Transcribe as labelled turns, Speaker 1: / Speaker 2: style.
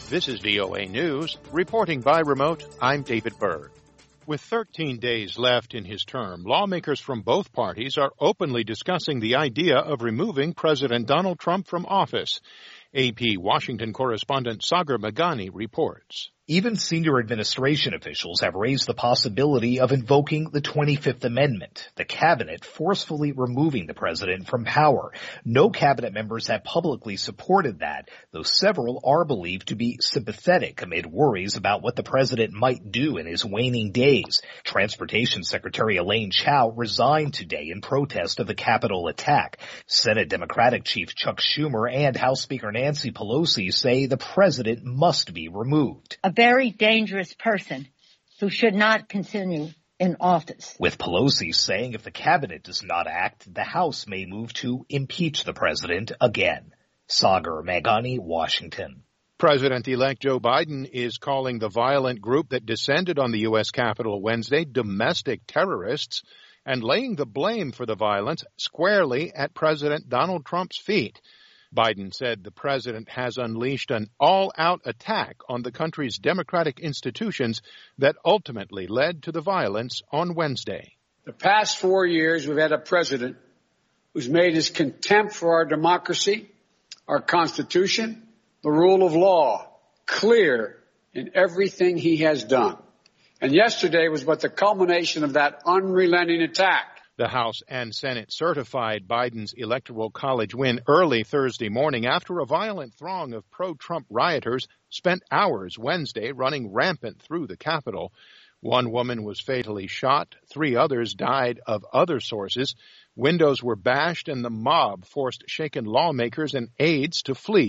Speaker 1: This is VOA News. Reporting by remote, I'm David Berg. With 13 days left in his term, lawmakers from both parties are openly discussing the idea of removing President Donald Trump from office. AP Washington correspondent Sagar Meghani reports.
Speaker 2: Even senior administration officials have raised the possibility of invoking the 25th Amendment, the cabinet forcefully removing the president from power. No cabinet members have publicly supported that, though several are believed to be sympathetic amid worries about what the president might do in his waning days. Transportation Secretary Elaine Chao resigned today in protest of the Capitol attack. Senate Democratic Chief Chuck Schumer and House Speaker Nancy Pelosi say the president must be removed.
Speaker 3: A very dangerous person who should not continue in office.
Speaker 2: With Pelosi saying if the cabinet does not act, the House may move to impeach the president again. Sagar Meghani, Washington.
Speaker 1: President-elect Joe Biden is calling the violent group that descended on the U.S. Capitol Wednesday domestic terrorists and laying the blame for the violence squarely at President Donald Trump's feet. Biden said the president has unleashed an all-out attack on the country's democratic institutions that ultimately led to the violence on Wednesday.
Speaker 4: The past 4 years, we've had a president who's made his contempt for our democracy, our Constitution, the rule of law clear in everything he has done. And yesterday was but the culmination of that unrelenting attack.
Speaker 1: The House and Senate certified Biden's Electoral College win early Thursday morning after a violent throng of pro-Trump rioters spent hours Wednesday running rampant through the Capitol. One woman was fatally shot. 3 others died of other sources. Windows were bashed and the mob forced shaken lawmakers and aides to flee.